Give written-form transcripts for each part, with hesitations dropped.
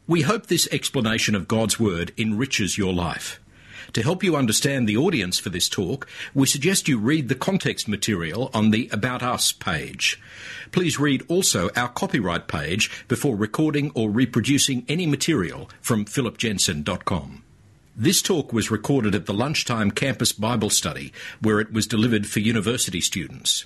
We hope this explanation of God's Word enriches your life. To help you understand the audience for this talk, we suggest you read the context material on the About Us page. Please read also our copyright page before recording or reproducing any material from philipjensen.com. This talk was recorded at the Lunchtime Campus Bible Study, where it was delivered for university students.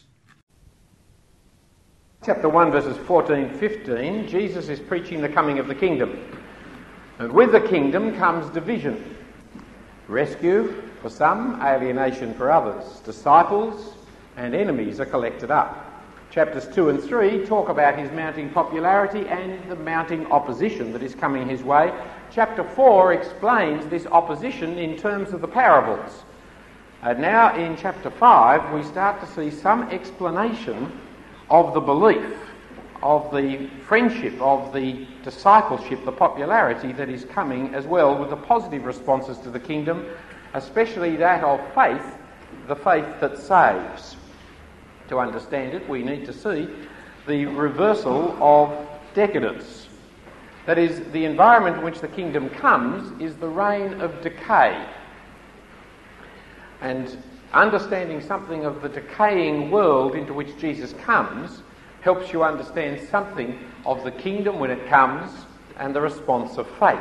Chapter 1, verses 14-15, Jesus is preaching the coming of the kingdom. And with the kingdom comes division. Rescue for some, alienation for others. Disciples and enemies are collected up. Chapters 2 and 3 talk about his mounting popularity and the mounting opposition that is coming his way. Chapter 4 explains this opposition in terms of the parables. And now in chapter 5 we start to see some explanation of the belief, of the friendship, of the discipleship, the popularity that is coming, as well with the positive responses to the kingdom, especially that of faith, the faith that saves. To understand it, we need to see the reversal of decadence. That is, the environment in which the kingdom comes is the reign of decay. And understanding something of the decaying world into which Jesus comes helps you understand something of the kingdom when it comes and the response of faith.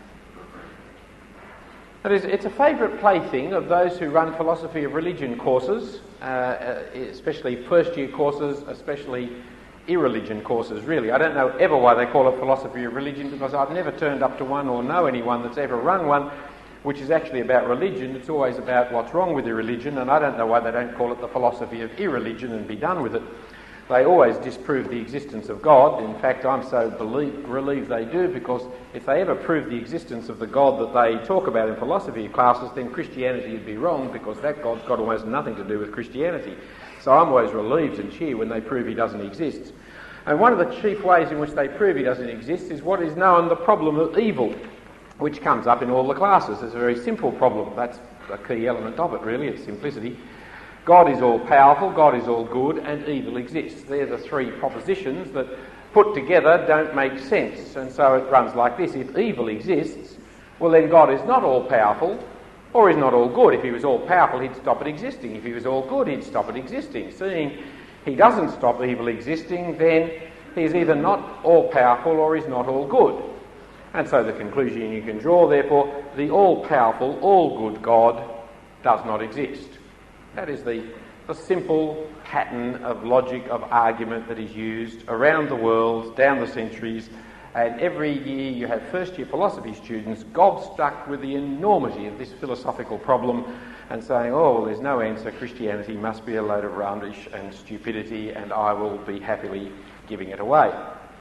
That is, it's a favourite plaything of those who run philosophy of religion courses, especially first-year courses, especially irreligion courses, really. I don't know ever why they call it philosophy of religion, because I've never turned up to one or know anyone that's ever run one which is actually about religion. It's always about what's wrong with irreligion, and I don't know why they don't call it the philosophy of irreligion and be done with it. They always disprove the existence of God. In fact, I'm so relieved they do, because if they ever prove the existence of the God that they talk about in philosophy classes, then Christianity would be wrong, because that God's got almost nothing to do with Christianity. So I'm always relieved and cheer when they prove he doesn't exist. And one of the chief ways in which they prove he doesn't exist is what is known the problem of evil, which comes up in all the classes. It's a very simple problem. That's a key element of it, really, its simplicity. God is all-powerful, God is all good, and evil exists. They're the three propositions that, put together, don't make sense. And so it runs like this. If evil exists, well, then God is not all-powerful, or is not all good. If he was all-powerful, he'd stop it existing. If he was all good, he'd stop it existing. Seeing he doesn't stop evil existing, then he's either not all-powerful or he's not all good. And so the conclusion you can draw, therefore, the all-powerful, all-good God does not exist. That is the simple pattern of logic, of argument that is used around the world, down the centuries, and every year you have first-year philosophy students gobstruck with the enormity of this philosophical problem and saying, oh, well, there's no answer, Christianity must be a load of rubbish and stupidity, and I will be happily giving it away.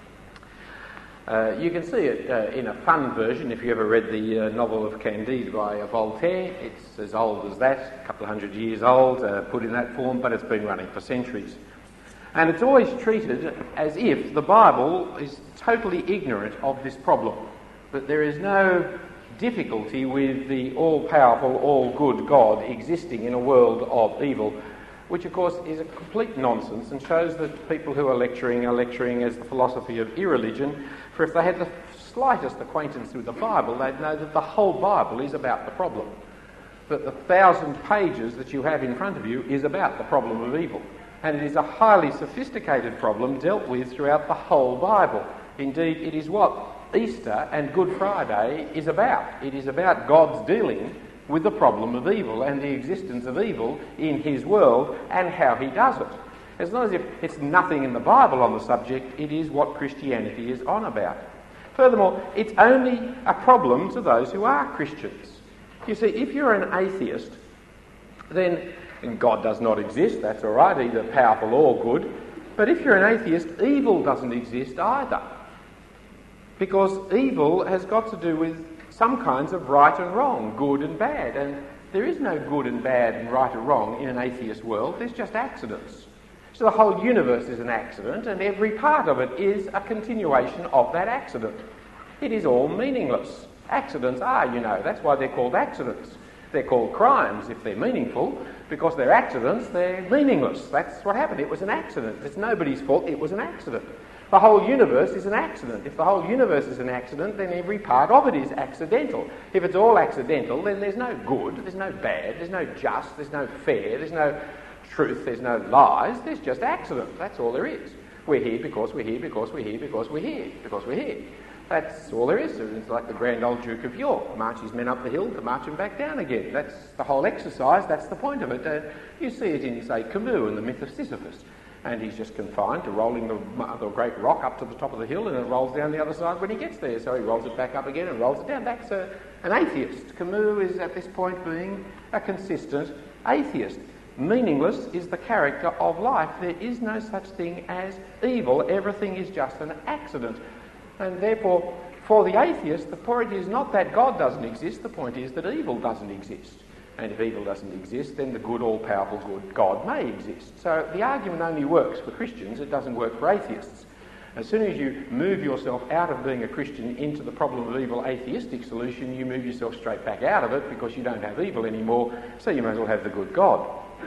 You can see it in a fun version if you ever read the novel of Candide by Voltaire. It's as old as that, a couple of 100 years old, put in that form, but it's been running for centuries. And it's always treated as if the Bible is totally ignorant of this problem, that there is no difficulty with the all-powerful, all-good God existing in a world of evil, which of course is a complete nonsense and shows that people who are lecturing as the philosophy of irreligion, for if they had the slightest acquaintance with the Bible, they'd know that the whole Bible is about the problem. That the 1,000 pages that you have in front of you is about the problem of evil. And it is a highly sophisticated problem dealt with throughout the whole Bible. Indeed, it is what Easter and Good Friday is about. It is about God's dealing with the problem of evil and the existence of evil in his world and how he does it. It's not as if it's nothing in the Bible on the subject, it is what Christianity is on about. Furthermore, it's only a problem to those who are Christians. You see, if you're an atheist, then God does not exist, that's all right, either powerful or good. But if you're an atheist, evil doesn't exist either. Because evil has got to do with some kinds of right and wrong, good and bad. And there is no good and bad and right or wrong in an atheist world, there's just accidents. So the whole universe is an accident, and every part of it is a continuation of that accident. It is all meaningless. Accidents are, that's why they're called accidents. They're called crimes if they're meaningful, because they're accidents, they're meaningless. That's what happened. It was an accident. It's nobody's fault. It was an accident. The whole universe is an accident. If the whole universe is an accident, then every part of it is accidental. If it's all accidental, then there's no good, there's no bad, there's no just, there's no fair, there's no truth, there's no lies, there's just accident. That's all there is. We're here because we're here, because we're here, because we're here, because we're here. That's all there is. It's like the grand old Duke of York, march his men up the hill to march them back down again. That's the whole exercise, that's the point of it. You see it in, say, Camus and the myth of Sisyphus. And he's just confined to rolling the great rock up to the top of the hill, and it rolls down the other side when he gets there. So he rolls it back up again and rolls it down. That's an atheist. Camus is at this point being a consistent atheist. Meaningless is the character of life. There is no such thing as evil. Everything is just an accident. And therefore, for the atheist, the point is not that God doesn't exist, the point is that evil doesn't exist. And if evil doesn't exist, then the good, all-powerful good God may exist. So the argument only works for Christians, it doesn't work for atheists. As soon as you move yourself out of being a Christian into the problem of evil atheistic solution, you move yourself straight back out of it because you don't have evil anymore, so you may as well have the good God.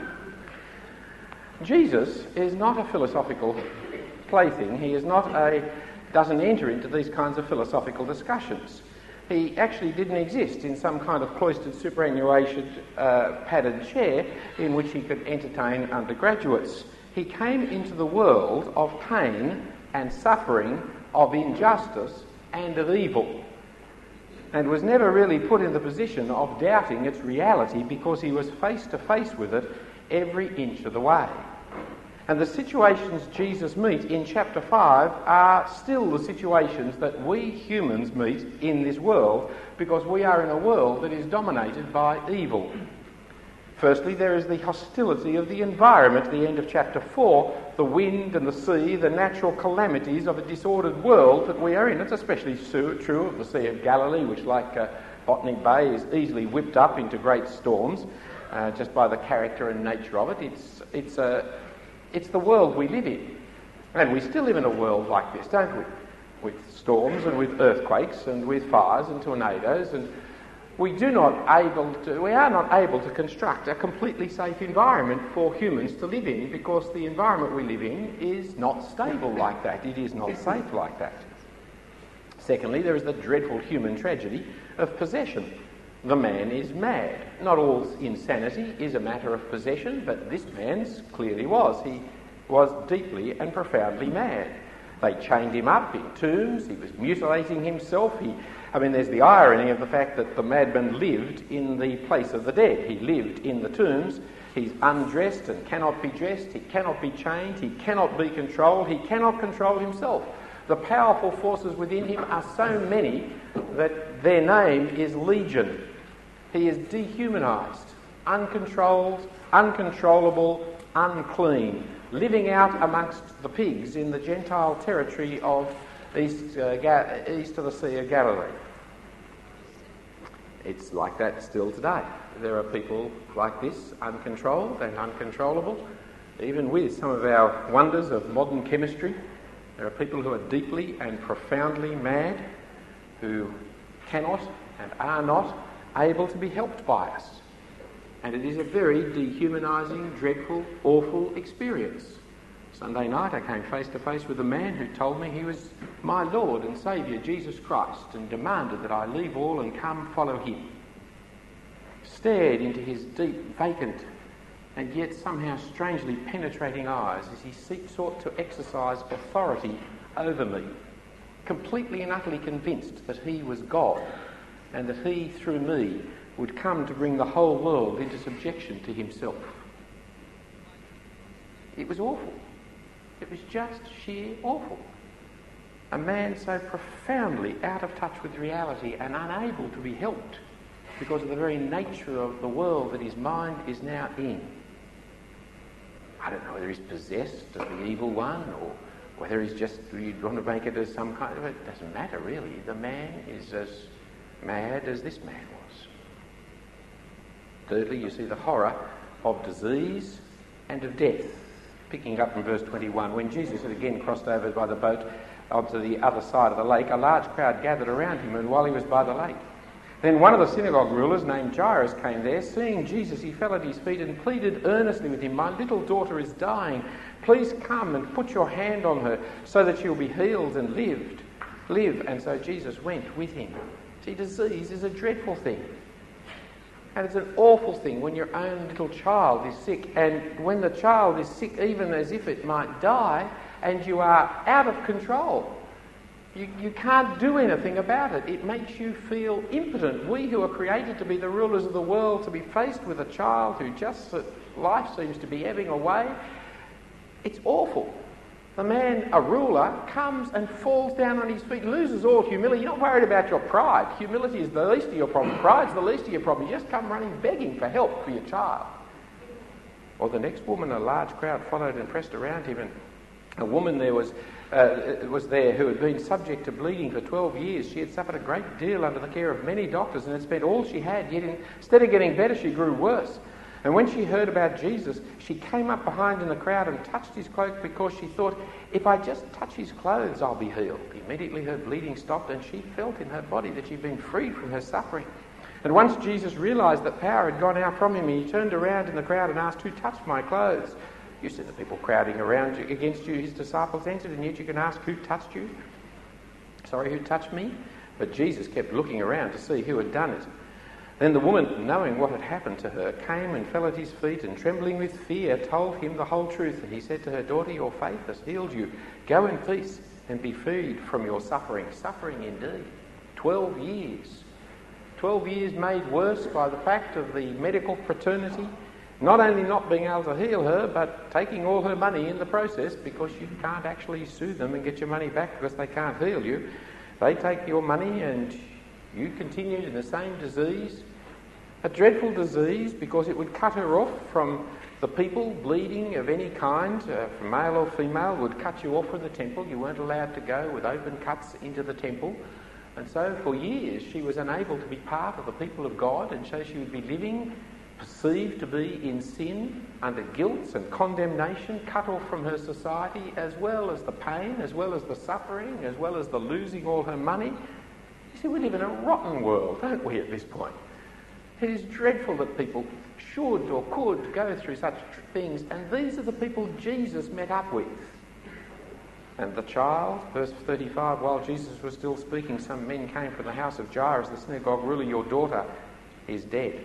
Jesus is not a philosophical plaything. He doesn't enter into these kinds of philosophical discussions. He actually didn't exist in some kind of cloistered, superannuated, padded chair in which he could entertain undergraduates. He came into the world of pain and suffering, of injustice and of evil, and was never really put in the position of doubting its reality because he was face to face with it every inch of the way. And the situations Jesus meets in chapter 5 are still the situations that we humans meet in this world, because we are in a world that is dominated by evil. Firstly, there is the hostility of the environment at the end of chapter 4, the wind and the sea, the natural calamities of a disordered world that we are in. It's especially true of the Sea of Galilee, which, like Botany Bay, is easily whipped up into great storms just by the character and nature of it. It's the world we live in. And we still live in a world like this, don't we? With storms and with earthquakes and with fires and tornadoes, and we are not able to construct a completely safe environment for humans to live in, because the environment we live in is not stable like that. It is not safe like that. Secondly, there is the dreadful human tragedy of possession. The man is mad. Not all insanity is a matter of possession, but this man's clearly was. He was deeply and profoundly mad. They chained him up in tombs. He was mutilating himself. There's the irony of the fact that the madman lived in the place of the dead. He lived in the tombs. He's undressed and cannot be dressed. He cannot be chained. He cannot be controlled. He cannot control himself. The powerful forces within him are so many that their name is Legion. He is dehumanised, uncontrolled, uncontrollable, unclean, living out amongst the pigs in the Gentile territory of east of the Sea of Galilee. It's like that still today. There are people like this, uncontrolled and uncontrollable. Even with some of our wonders of modern chemistry, there are people who are deeply and profoundly mad, who cannot and are not able to be helped by us. And it is a very dehumanising, dreadful, awful experience. Sunday night I came face to face with a man who told me he was my Lord and Saviour, Jesus Christ, and demanded that I leave all and come follow him. Stared into his deep, vacant, and yet somehow strangely penetrating eyes as he sought to exercise authority over me, completely and utterly convinced that he was God, and that he, through me, would come to bring the whole world into subjection to himself. It was awful. It was just sheer awful. A man so profoundly out of touch with reality and unable to be helped because of the very nature of the world that his mind is now in. I don't know whether he's possessed of the evil one, or whether he's just, you'd want to make it as some kind of, it doesn't matter really. The man is as mad as this man was. Thirdly, you see the horror of disease and of death. Picking up from verse 21, when Jesus had again crossed over by the boat onto the other side of the lake, a large crowd gathered around him, and while he was by the lake, Then one of the synagogue rulers named Jairus came there. Seeing Jesus, he fell at his feet and pleaded earnestly with him, "My little daughter is dying. Please come and put your hand on her so that she'll be healed and live." And so Jesus went with him. See, disease is a dreadful thing. And it's an awful thing when your own little child is sick. And when the child is sick, even as if it might die, and you are out of control. You can't do anything about it. It makes you feel impotent. We who are created to be the rulers of the world, to be faced with a child who just life seems to be ebbing away, it's awful. The man, a ruler, comes and falls down on his feet, loses all humility. You're not worried about your pride. Humility is the least of your problem. Pride's the least of your problem. You just come running begging for help for your child. Or the next woman, a large crowd followed and pressed around him, and a woman there was there who had been subject to bleeding for 12 years. She had suffered a great deal under the care of many doctors and had spent all she had, yet instead of getting better, she grew worse. And when she heard about Jesus, she came up behind in the crowd and touched his cloak because she thought, if I just touch his clothes, I'll be healed. Immediately her bleeding stopped and she felt in her body that she'd been freed from her suffering. And once Jesus realised that power had gone out from him, he turned around in the crowd and asked, "Who touched my clothes?" You see the people crowding around you, against you, his disciples answered, and yet you can ask, "Who touched you?" "Sorry, who touched me?" But Jesus kept looking around to see who had done it. Then the woman, knowing what had happened to her, came and fell at his feet and, trembling with fear, told him the whole truth. And he said to her, "Daughter, your faith has healed you. Go in peace and be freed from your suffering." Suffering indeed. 12 years. 12 years made worse by the fact of the medical fraternity not only not being able to heal her, but taking all her money in the process, because you can't actually sue them and get your money back because they can't heal you. They take your money and you continued in the same disease, a dreadful disease, because it would cut her off from the people. Bleeding of any kind, from male or female, would cut you off from the temple. You weren't allowed to go with open cuts into the temple. And so for years she was unable to be part of the people of God, and so she would be living, perceived to be in sin, under guilt and condemnation, cut off from her society, as well as the pain, as well as the suffering, as well as the losing all her money. You see, we live in a rotten world, don't we, at this point? It is dreadful that people should or could go through such things, and these are the people Jesus met up with. And the child, verse 35, while Jesus was still speaking, some men came from the house of Jairus, the synagogue ruler. "Your daughter is dead."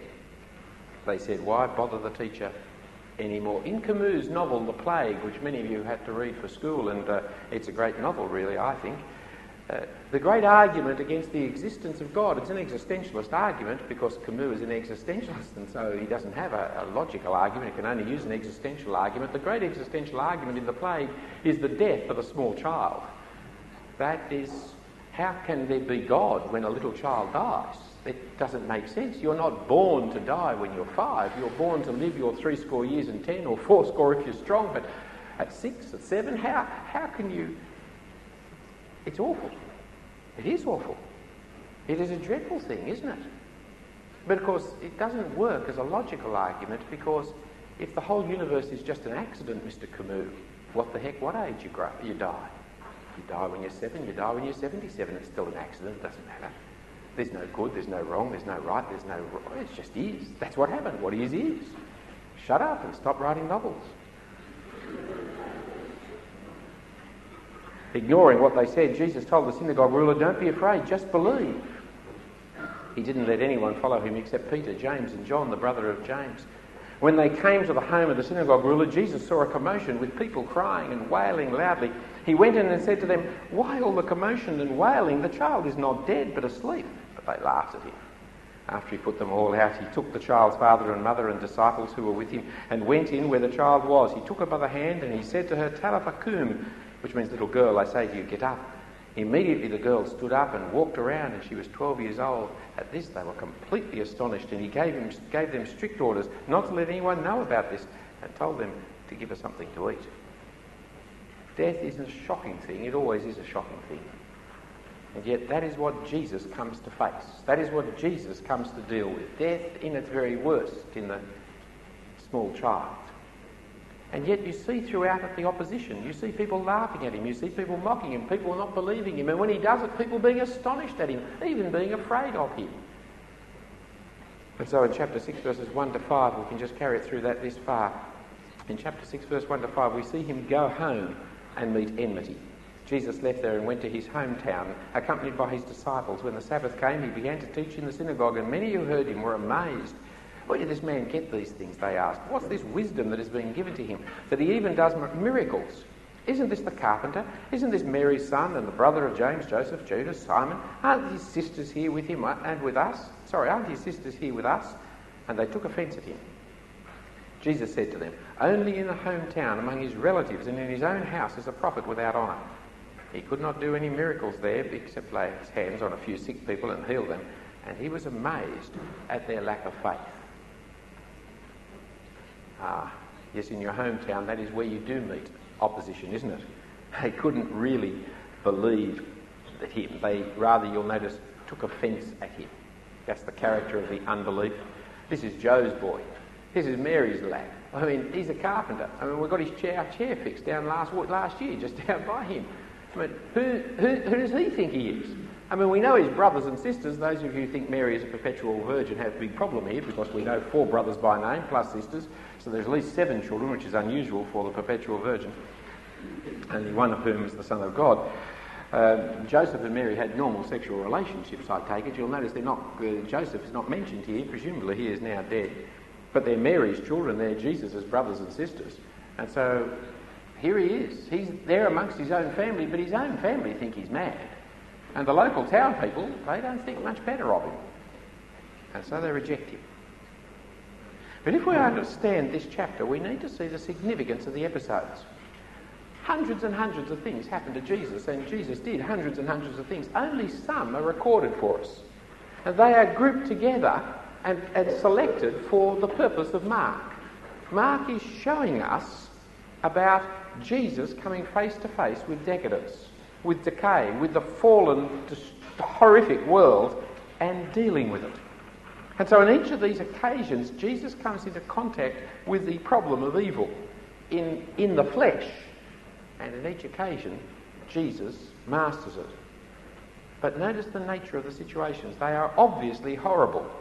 They said, "Why bother the teacher anymore?" In Camus' novel, The Plague, which many of you had to read for school, and it's a great novel, really, I think, the great argument against the existence of God, it's an existentialist argument, because Camus is an existentialist, and so he doesn't have a logical argument, he can only use an existential argument. The great existential argument in The Plague is the death of a small child. That is, how can there be God when a little child dies? It doesn't make sense. You're not born to die when you're 5. You're born to live your 60 years and 10, or 40 if you're strong, but at 6, at 7, how can you... It's awful. It is awful. It is a dreadful thing, isn't it? But of course, it doesn't work as a logical argument, because if the whole universe is just an accident, Mr. Camus, what the heck, what age you die? You die when you're 7, you die when you're 77, it's still an accident, it doesn't matter. There's no good, there's no wrong, there's no right, there's no wrong, it just is. That's what happened. What is. Shut up and stop writing novels. Ignoring what they said, Jesus told the synagogue ruler, "Don't be afraid, just believe." He didn't let anyone follow him except Peter, James and John, the brother of James. When they came to the home of the synagogue ruler, Jesus saw a commotion with people crying and wailing loudly. He went in and said to them, "Why all the commotion and wailing? The child is not dead, but asleep." But they laughed at him. After he put them all out, he took the child's father and mother and disciples who were with him and went in where the child was. He took her by the hand and he said to her, "Talitha cum," which means, "Little girl, I say to you, get up." Immediately the girl stood up and walked around, and she was 12 years old. At this they were completely astonished, and he gave them strict orders not to let anyone know about this, and told them to give her something to eat. Death isn't a shocking thing. It always is a shocking thing. And yet that is what Jesus comes to face. That is what Jesus comes to deal with. Death in its very worst in the small child. And yet you see throughout it the opposition. You see people laughing at him. You see people mocking him. People not believing him. And when he does it, people being astonished at him, even being afraid of him. And so in chapter 6 verses 1 to 5, we can just carry it through that this far. In chapter 6 verse 1 to 5, we see him go home and meet enmity. Jesus left there and went to his hometown, accompanied by his disciples. When the Sabbath came, he began to teach in the synagogue, and many who heard him were amazed. Where did this man get these things, they asked. What's this wisdom that has been given to him, that he even does miracles? Isn't this the carpenter? Isn't this Mary's son and the brother of James, Joseph, Judas, Simon? Aren't his sisters here with him and with us? Aren't his sisters here with us? And they took offence at him. Jesus said to them, only in a hometown among his relatives and in his own house is a prophet without honour. He could not do any miracles there except lay his hands on a few sick people and heal them, and he was amazed at their lack of faith. Yes, in your hometown, that is where you do meet opposition, isn't it? They couldn't really believe him. They rather, you'll notice, took offence at him. That's the character of the unbelief. This is Joe's boy. This is Mary's lad. I mean, he's a carpenter. I mean, we've got his chair fixed down last year, just down by him. I mean, who does he think he is? I mean, we know his brothers and sisters. Those of you who think Mary is a perpetual virgin have a big problem here, because we know 4 brothers by name plus sisters, so there's at least 7 children, which is unusual for the perpetual virgin, only one of whom is the Son of God. Joseph and Mary had normal sexual relationships, I take it. You'll notice they're not. Joseph is not mentioned here. Presumably he is now dead, but they're Mary's children. They're Jesus' brothers and sisters, and so here he is. He's there amongst his own family, but his own family think he's mad. And the local town people, they don't think much better of him. And so they reject him. But if we understand this chapter, we need to see the significance of the episodes. Hundreds and hundreds of things happened to Jesus, and Jesus did hundreds and hundreds of things. Only some are recorded for us. And they are grouped together and selected for the purpose of Mark. Mark is showing us about Jesus coming face to face with decadence, with decay, with the fallen, horrific world, and dealing with it. And so in each of these occasions, Jesus comes into contact with the problem of evil in the flesh. And in each occasion, Jesus masters it. But notice the nature of the situations. They are obviously horrible.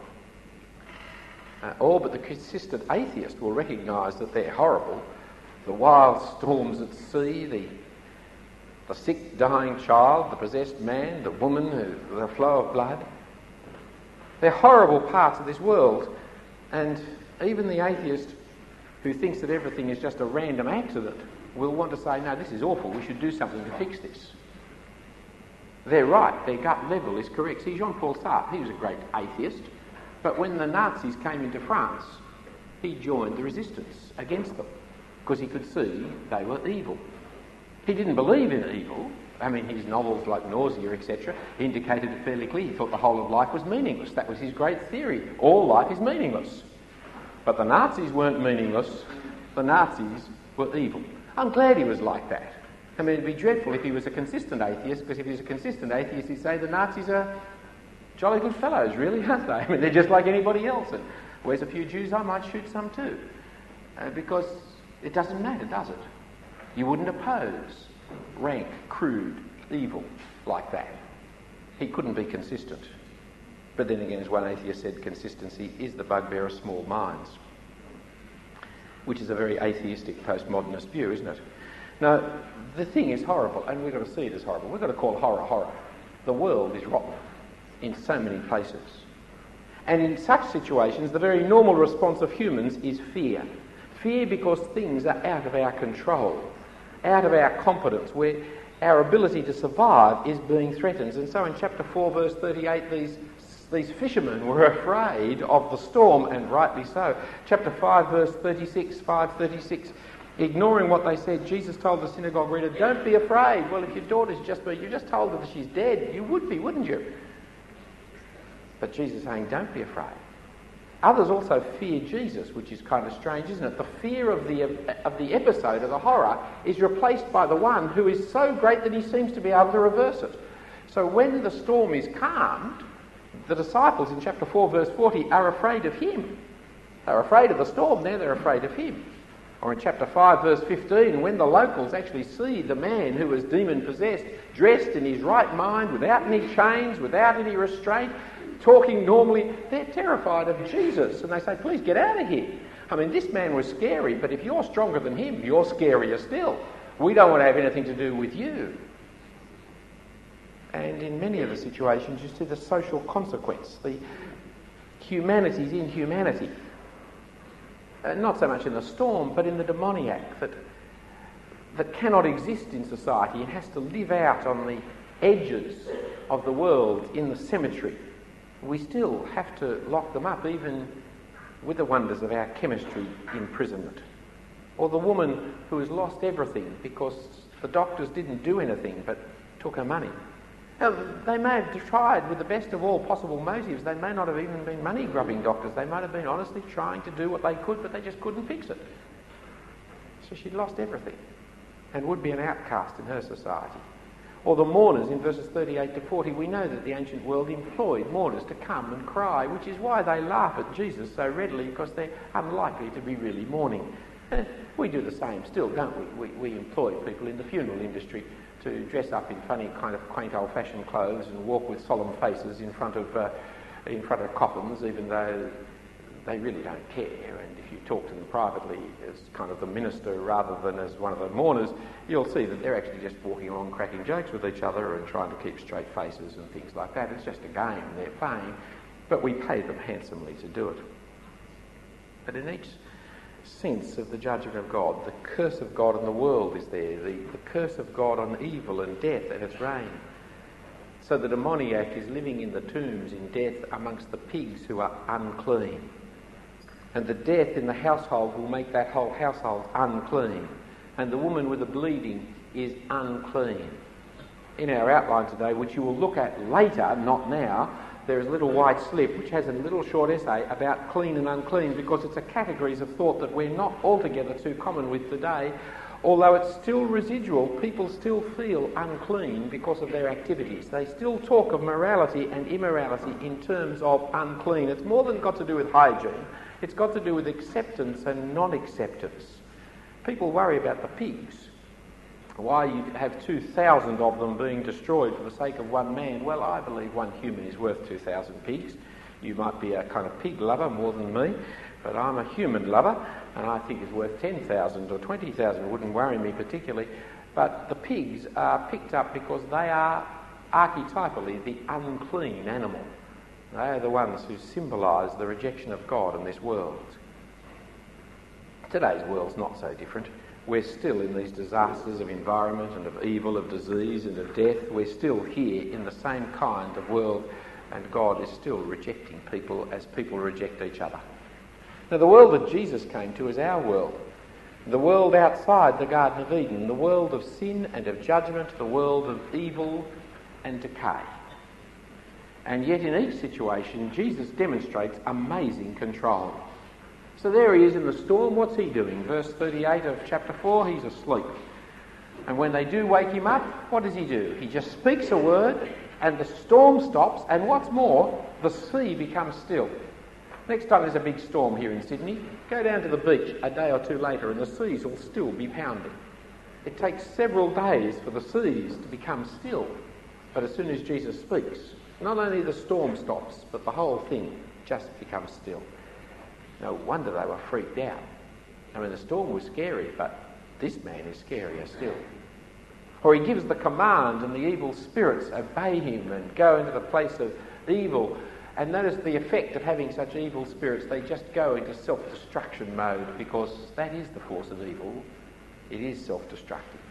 All but the consistent atheist will recognise that they're horrible. The wild storms at sea, the sick, dying child, the possessed man, the woman, the flow of blood. They're horrible parts of this world, and even the atheist who thinks that everything is just a random accident will want to say, no, this is awful, we should do something to fix this. They're right, their gut level is correct. See, Jean-Paul Sartre, he was a great atheist, but when the Nazis came into France, he joined the resistance against them, because he could see they were evil. He didn't believe in evil. I mean, his novels like Nausea, etc., indicated it fairly clearly. He thought the whole of life was meaningless. That was his great theory. All life is meaningless. But the Nazis weren't meaningless. The Nazis were evil. I'm glad he was like that. I mean, it'd be dreadful if he was a consistent atheist, because if he was a consistent atheist, he'd say the Nazis are jolly good fellows, really, aren't they? I mean, they're just like anybody else. And where's a few Jews? I might shoot some too. Because it doesn't matter, does it? You wouldn't oppose rank, crude, evil like that. He couldn't be consistent. But then again, as one atheist said, consistency is the bugbear of small minds, which is a very atheistic postmodernist view, isn't it? Now, the thing is horrible, and we've got to see it as horrible. We've got to call horror horror. The world is rotten in so many places. And in such situations, the very normal response of humans is fear. Fear because things are out of our control, out of our competence, where our ability to survive is being threatened. And so in chapter 4, verse 38, these fishermen were afraid of the storm, and rightly so. Chapter 5, verse 536, ignoring what they said, Jesus told the synagogue reader, don't be afraid. Well, if your daughter's you just told her that she's dead, you would be, wouldn't you? But Jesus is saying, don't be afraid. Others also fear Jesus, which is kind of strange, isn't it? The fear of the episode, of the horror, is replaced by the one who is so great that he seems to be able to reverse it. So when the storm is calmed, the disciples in chapter 4, verse 40, are afraid of him. They're afraid of the storm, now they're afraid of him. Or in chapter 5, verse 15, when the locals actually see the man who was demon-possessed, dressed in his right mind, without any chains, without any restraint, talking normally. They're terrified of Jesus, and they say, please get out of here. I mean, this man was scary, but if you're stronger than him, you're scarier still. We don't want to have anything to do with you. And in many of the situations, you see the social consequence, the humanity's inhumanity. Not so much in the storm, but in the demoniac that cannot exist in society and has to live out on the edges of the world in the cemetery. We still have to lock them up, even with the wonders of our chemistry imprisonment. Or the woman who has lost everything because the doctors didn't do anything but took her money. Now, they may have tried with the best of all possible motives. They may not have even been money-grubbing doctors. They might have been honestly trying to do what they could, but they just couldn't fix it. So she'd lost everything and would be an outcast in her society. Or the mourners in verses 38 to 40, we know that the ancient world employed mourners to come and cry, which is why they laugh at Jesus so readily, because they're unlikely to be really mourning. We do the same still, don't we? We employ people in the funeral industry to dress up in funny kind of quaint old-fashioned clothes and walk with solemn faces in front of coffins, even though they really don't care. And if you talk to them privately as kind of the minister rather than as one of the mourners, you'll see that they're actually just walking along cracking jokes with each other and trying to keep straight faces and things like that. It's just a game they're playing, but we pay them handsomely to do it. But in each sense of the judgment of God, the curse of God on the world is there, the curse of God on evil and death and its reign. So the demoniac is living in the tombs in death amongst the pigs who are unclean. And the death in the household will make that whole household unclean. And the woman with the bleeding is unclean. In our outline today, which you will look at later, not now, there is a little white slip which has a little short essay about clean and unclean, because it's a categories of thought that we're not altogether too common with today. Although it's still residual, people still feel unclean because of their activities. They still talk of morality and immorality in terms of unclean. It's more than got to do with hygiene. It's got to do with acceptance and non-acceptance. People worry about the pigs. Why you have 2,000 of them being destroyed for the sake of one man? Well, I believe one human is worth 2,000 pigs. You might be a kind of pig lover more than me, but I'm a human lover, and I think it's worth 10,000 or 20,000. It wouldn't worry me particularly. But the pigs are picked up because they are archetypally the unclean animal. They are the ones who symbolise the rejection of God in this world. Today's world's not so different. We're still in these disasters of environment and of evil, of disease and of death. We're still here in the same kind of world, and God is still rejecting people as people reject each other. Now, the world that Jesus came to is our world. The world outside the Garden of Eden, the world of sin and of judgment, the world of evil and decay. And yet in each situation, Jesus demonstrates amazing control. So there he is in the storm. What's he doing? Verse 38 of chapter 4, he's asleep. And when they do wake him up, what does he do? He just speaks a word and the storm stops, and what's more, the sea becomes still. Next time there's a big storm here in Sydney, go down to the beach a day or two later and the seas will still be pounding. It takes several days for the seas to become still. But as soon as Jesus speaks, not only the storm stops, but the whole thing just becomes still. No wonder they were freaked out. I mean, the storm was scary, but this man is scarier still. For he gives the command and the evil spirits obey him and go into the place of evil. And notice the effect of having such evil spirits. They just go into self-destruction mode, because that is the force of evil. It is self-destructive.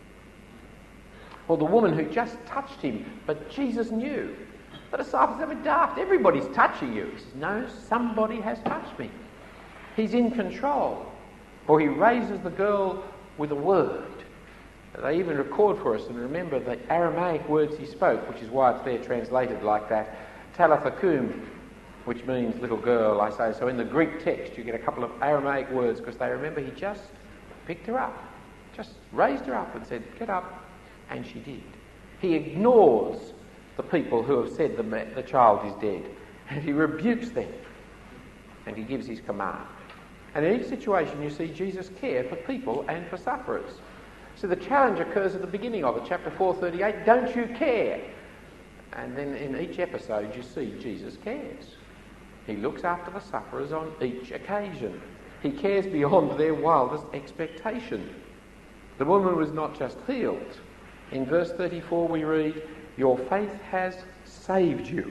Or the woman who just touched him, but Jesus knew. The disciples are daft. Everybody's touching you. He says, no, somebody has touched me. He's in control. Or he raises the girl with a word. They even record for us and remember the Aramaic words he spoke, which is why it's there translated like that. Talitha kum, which means little girl, I say. So in the Greek text you get a couple of Aramaic words, because they remember he just picked her up, just raised her up and said, get up, and she did. He ignores the people who have said the child is dead, and he rebukes them, and he gives his command. And in each situation you see Jesus care for people and for sufferers. So the challenge occurs at the beginning of it, chapter 4:38, don't you care? And then in each episode you see Jesus cares. He looks after the sufferers on each occasion. He cares beyond their wildest expectation. The woman was not just healed. In verse 34 we read, "Your faith has saved you."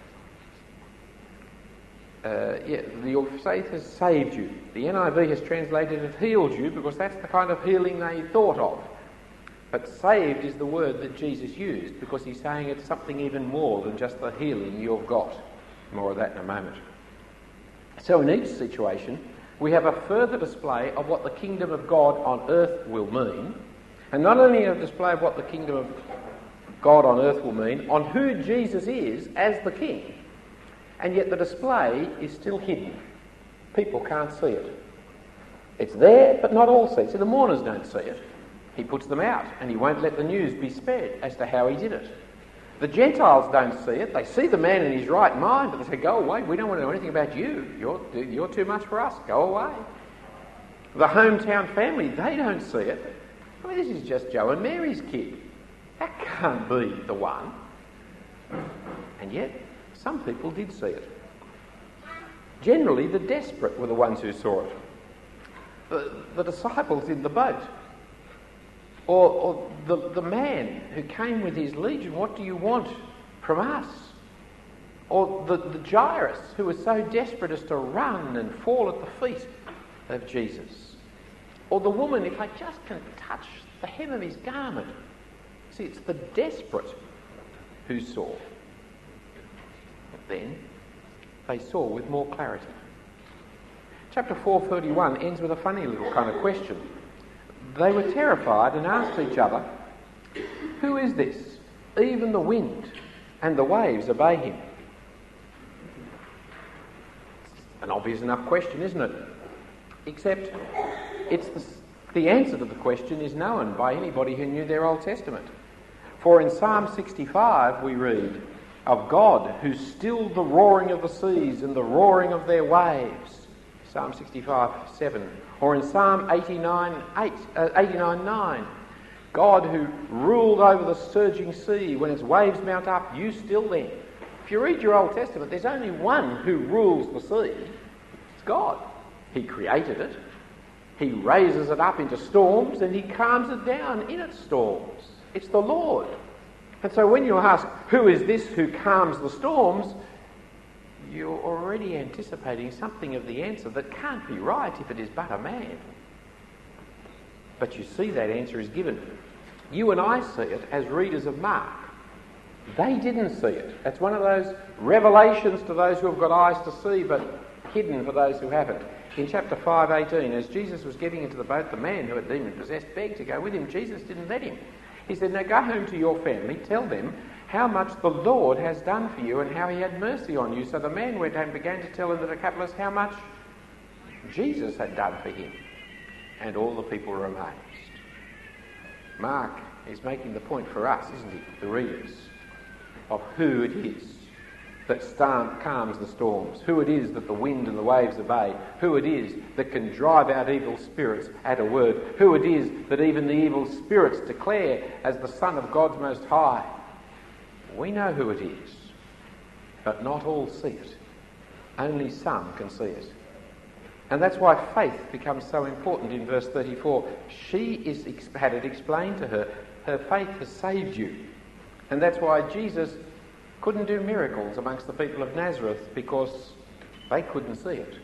Your faith has saved you. The NIV has translated it healed you because that's the kind of healing they thought of. But saved is the word that Jesus used because he's saying it's something even more than just the healing you've got. More of that in a moment. So in each situation, we have a further display of what the kingdom of God on earth will mean, and not only a display of what the kingdom of God on earth will mean, on who Jesus is as the king, and yet the display is still hidden. People can't see it. It's there, but not all see it. So the mourners don't see it. He puts them out, and he won't let the news be spread as to how he did it. The Gentiles don't see it. They see the man in his right mind, but they say, "Go away, we don't want to know anything about you. You're too much for us. Go away." The hometown family, they don't see it. I mean, this is just Joe and Mary's kid. That can't be the one. And yet, some people did see it. Generally, the desperate were the ones who saw it. The disciples in the boat. Or the man who came with his legion, "What do you want from us?" Or the Jairus who was so desperate as to run and fall at the feet of Jesus. Or the woman, "If I just can touch the hem of his garment." See, it's the desperate who saw. But then they saw with more clarity. Chapter 4:31 ends with a funny little kind of question. They were terrified and asked each other, "Who is this? Even the wind and the waves obey him." An obvious enough question, isn't it? Except the answer to the question is known by anybody who knew their Old Testament. For in Psalm 65 we read of God who stilled the roaring of the seas and the roaring of their waves. Psalm 65:7. Or in Psalm 89:9, God who ruled over the surging sea, when its waves mount up, you still them. If you read your Old Testament, there's only one who rules the sea. It's God. He created it. He raises it up into storms and he calms it down in its storms. It's the Lord. And so when you ask, who is this who calms the storms, you're already anticipating something of the answer that can't be right if it is but a man. But you see that answer is given. You and I see it as readers of Mark. They didn't see it. It's one of those revelations to those who have got eyes to see, but hidden for those who haven't. In chapter 5:18, as Jesus was getting into the boat, the man who had demon-possessed begged to go with him. Jesus didn't let him. He said, "Now go home to your family, tell them how much the Lord has done for you and how he had mercy on you." So the man went home and began to tell in the Decapolis how much Jesus had done for him. And all the people were amazed. Mark is making the point for us, isn't he, the readers, of who it is that calms the storms, who it is that the wind and the waves obey, who it is that can drive out evil spirits at a word, who it is that even the evil spirits declare as the Son of God's Most High. We know who it is, but not all see it. Only some can see it. And that's why faith becomes so important in verse 34. She had it explained to her, her faith has saved you. And that's why Jesus couldn't do miracles amongst the people of Nazareth, because they couldn't see it.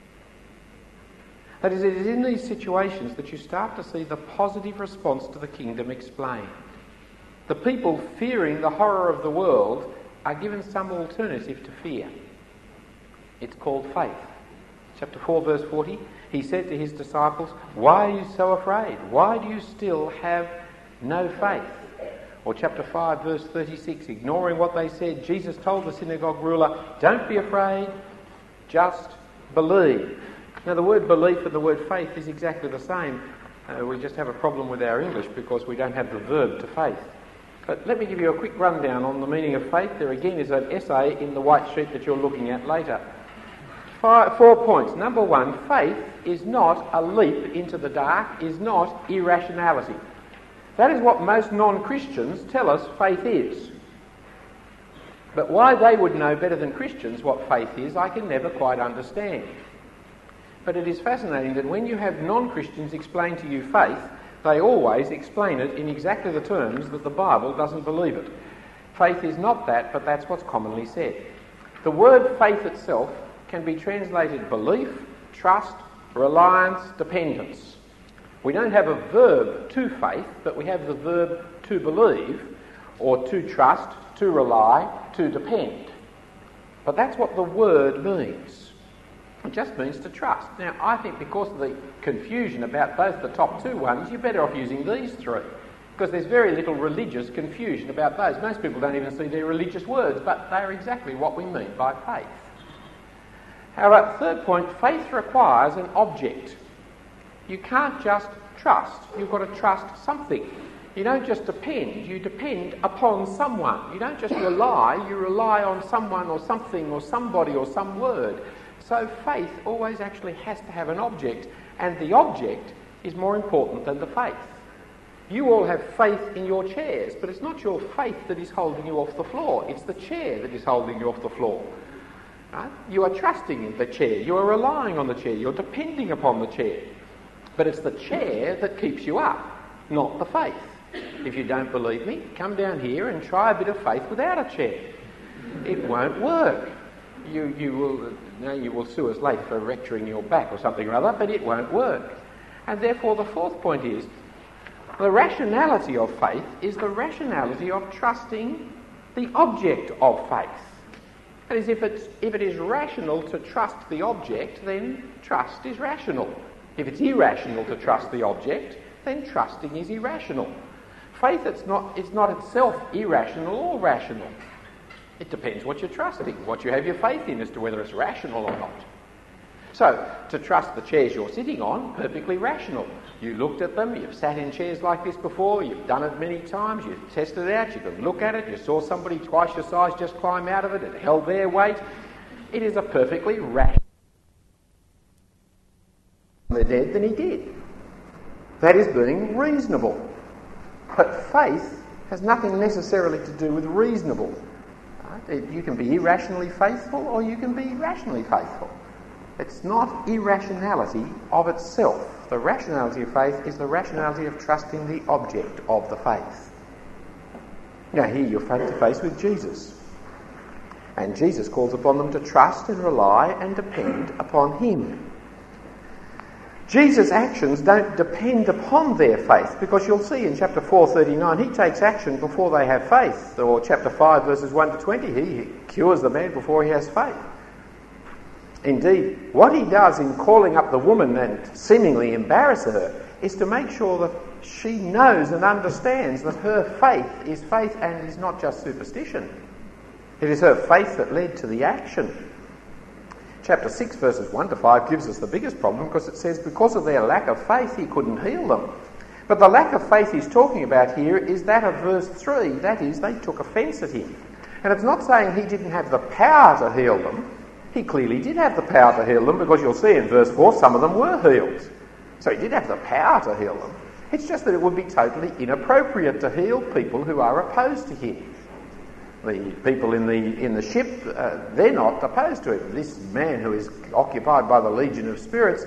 That is, it is in these situations that you start to see the positive response to the kingdom explained. The people fearing the horror of the world are given some alternative to fear. It's called faith. Chapter 4 verse 40, he said to his disciples, "Why are you so afraid? Why do you still have no faith?" Or chapter 5 verse 36, ignoring what they said, Jesus told the synagogue ruler, "Don't be afraid, just believe." Now the word belief and the word faith is exactly the same. We just have a problem with our English because we don't have the verb to faith. But let me give you a quick rundown on the meaning of faith. There again is an essay in the white sheet that you're looking at later. 4 points. Number 1, faith is not a leap into the dark, is not irrationality. That is what most non-Christians tell us faith is. But why they would know better than Christians what faith is, I can never quite understand. But it is fascinating that when you have non-Christians explain to you faith, they always explain it in exactly the terms that the Bible doesn't believe it. Faith is not that, but that's what's commonly said. The word faith itself can be translated belief, trust, reliance, dependence. We don't have a verb to faith, but we have the verb to believe, or to trust, to rely, to depend. But that's what the word means. It just means to trust. Now, I think because of the confusion about both the top two ones, you're better off using these three, because there's very little religious confusion about those. Most people don't even see their religious words, but they're exactly what we mean by faith. However, third point, faith requires an object. You can't just trust, you've got to trust something. You don't just depend, you depend upon someone. You don't just rely, you rely on someone or something or somebody or some word. So faith always actually has to have an object, and the object is more important than the faith. You all have faith in your chairs, but it's not your faith that is holding you off the floor, it's the chair that is holding you off the floor. Right? You are trusting in the chair, you are relying on the chair, you're depending upon the chair. But it's the chair that keeps you up, not the faith. If you don't believe me, come down here and try a bit of faith without a chair. It won't work. You will sue us later for rupturing your back or something or other, but it won't work. And therefore the fourth point is, the rationality of faith is the rationality of trusting the object of faith. That is, if it is rational to trust the object, then trust is rational. If it's irrational to trust the object, then trusting is irrational. Faith is not itself irrational or rational. It depends what you're trusting, what you have your faith in as to whether it's rational or not. So, to trust the chairs you're sitting on, perfectly rational. You looked at them, you've sat in chairs like this before, you've done it many times, you've tested it out, you can look at it, you saw somebody twice your size just climb out of it, it held their weight. It is a perfectly rational. They're dead, then he did. That is being reasonable. But faith has nothing necessarily to do with reasonable. Right? You can be irrationally faithful or you can be rationally faithful. It's not irrationality of itself. The rationality of faith is the rationality of trusting the object of the faith. Now here you're face to face with Jesus. And Jesus calls upon them to trust and rely and depend upon him. Jesus' actions don't depend upon their faith, because you'll see in chapter 4:39 he takes action before they have faith, or chapter 5 verses 1 to 20 he cures the man before he has faith. Indeed, what he does in calling up the woman and seemingly embarrass her is to make sure that she knows and understands that her faith is faith and is not just superstition. It is her faith that led to the action. Chapter 6 verses 1 to 5 gives us the biggest problem, because it says because of their lack of faith he couldn't heal them. But the lack of faith he's talking about here is that of verse 3, that is, they took offence at him. And it's not saying he didn't have the power to heal them. He clearly did have the power to heal them, because you'll see in verse 4 some of them were healed. So he did have the power to heal them. It's just that it would be totally inappropriate to heal people who are opposed to him. The people in the ship, they're not opposed to him. This man who is occupied by the Legion of Spirits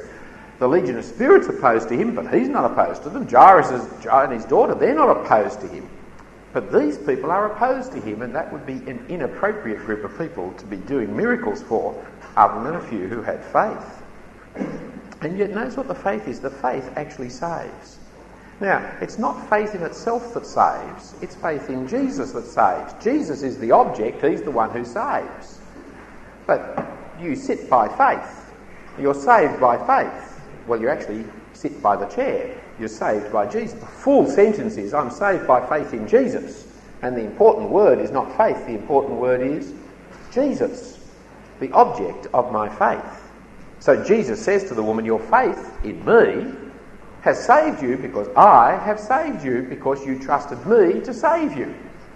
opposed to him, but he's not opposed to them. Jairus and his daughter, they're not opposed to him. But these people are opposed to him, and that would be an inappropriate group of people to be doing miracles for, other than a few who had faith. And yet notice what the faith is. The faith actually saves. Now, it's not faith in itself that saves, it's faith in Jesus that saves. Jesus is the object, he's the one who saves. But you sit by faith. You're saved by faith. Well, you actually sit by the chair. You're saved by Jesus. The full sentence is, I'm saved by faith in Jesus. And the important word is not faith, the important word is Jesus, the object of my faith. So Jesus says to the woman, your faith in me has saved you, because I have saved you, because you trusted me to save you.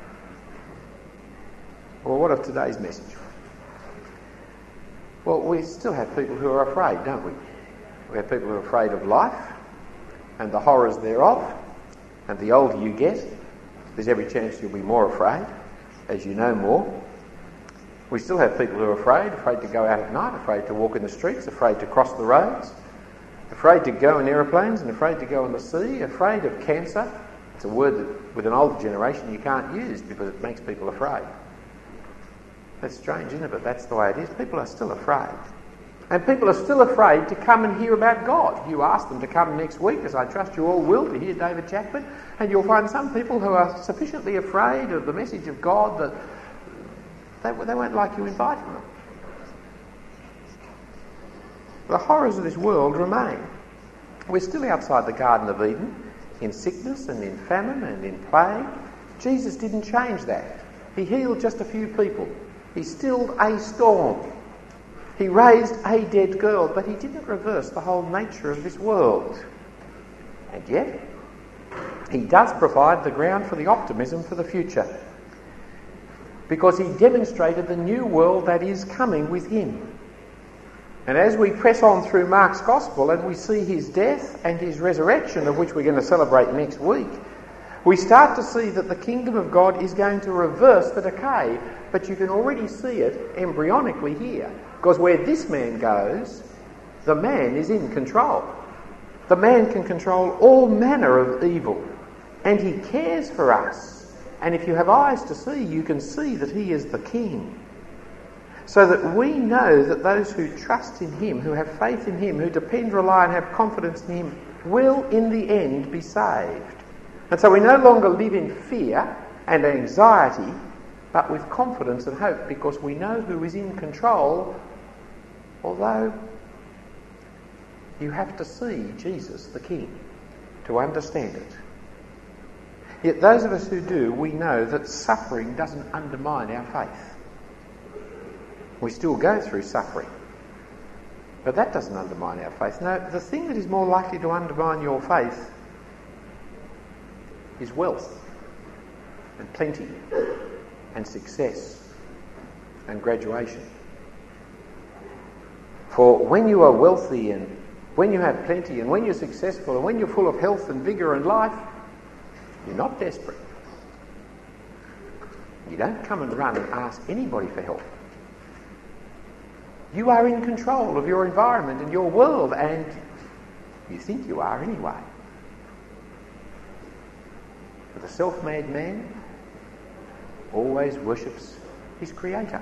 Well, what of today's message? Well, we still have people who are afraid, don't we? We have people who are afraid of life and the horrors thereof, and the older you get, there's every chance you'll be more afraid as you know more. We still have people who are afraid to go out at night, afraid to walk in the streets, afraid to cross the roads, afraid to go in aeroplanes and afraid to go on the sea, afraid of cancer. It's a word that with an older generation you can't use because it makes people afraid. That's strange, isn't it? But that's the way it is. People are still afraid. And people are still afraid to come and hear about God. You ask them to come next week, as I trust you all will, to hear David Jackman, and you'll find some people who are sufficiently afraid of the message of God that they won't like you inviting them. The horrors of this world remain. We're still outside the Garden of Eden, in sickness and in famine and in plague. Jesus didn't change that. He healed just a few people. He stilled a storm. He raised a dead girl, but he didn't reverse the whole nature of this world. And yet, he does provide the ground for the optimism for the future, because he demonstrated the new world that is coming with him. And as we press on through Mark's Gospel and we see his death and his resurrection, of which we're going to celebrate next week, we start to see that the kingdom of God is going to reverse the decay. But you can already see it embryonically here. Because where this man goes, the man is in control. The man can control all manner of evil. And he cares for us. And if you have eyes to see, you can see that he is the king. So that we know that those who trust in him, who have faith in him, who depend, rely and have confidence in him, will in the end be saved. And so we no longer live in fear and anxiety, but with confidence and hope, because we know who is in control, although you have to see Jesus the King to understand it. Yet those of us who do, we know that suffering doesn't undermine our faith. We still go through suffering, but that doesn't undermine our faith. No, the thing that is more likely to undermine your faith is wealth and plenty and success and graduation. For when you are wealthy and when you have plenty and when you're successful and when you're full of health and vigour and life, you're not desperate. You don't come and run and ask anybody for help. You are in control of your environment and your world, and you think you are anyway. But the self-made man always worships his creator.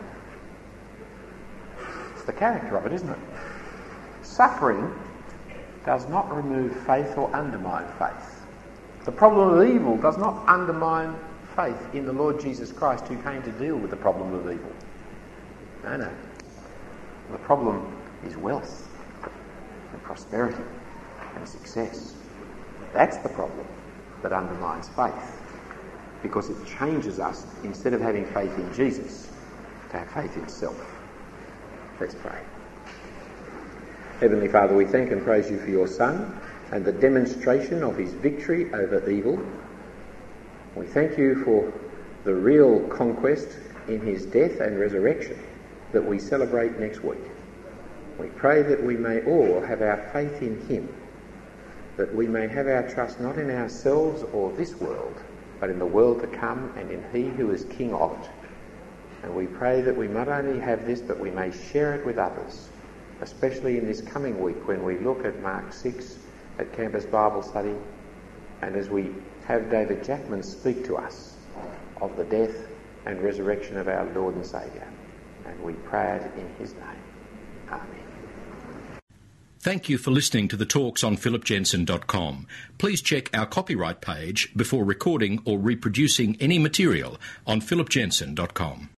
It's the character of it, isn't it? Suffering does not remove faith or undermine faith. The problem of evil does not undermine faith in the Lord Jesus Christ, who came to deal with the problem of evil. No. The problem is wealth and prosperity and success. That's the problem that undermines faith, because it changes us, instead of having faith in Jesus, to have faith in self. Let's pray. Heavenly Father, we thank and praise you for your Son and the demonstration of his victory over evil. We thank you for the real conquest in his death and resurrection that we celebrate next week. We pray that we may all have our faith in him, that we may have our trust not in ourselves or this world, but in the world to come and in he who is King of it. And we pray that we not only have this, but we may share it with others, especially in this coming week when we look at Mark 6 at Campus Bible Study, and as we have David Jackman speak to us of the death and resurrection of our Lord and Saviour. And we pray it in his name. Amen. Thank you for listening to the talks on philipjensen.com. Please check our copyright page before recording or reproducing any material on philipjensen.com.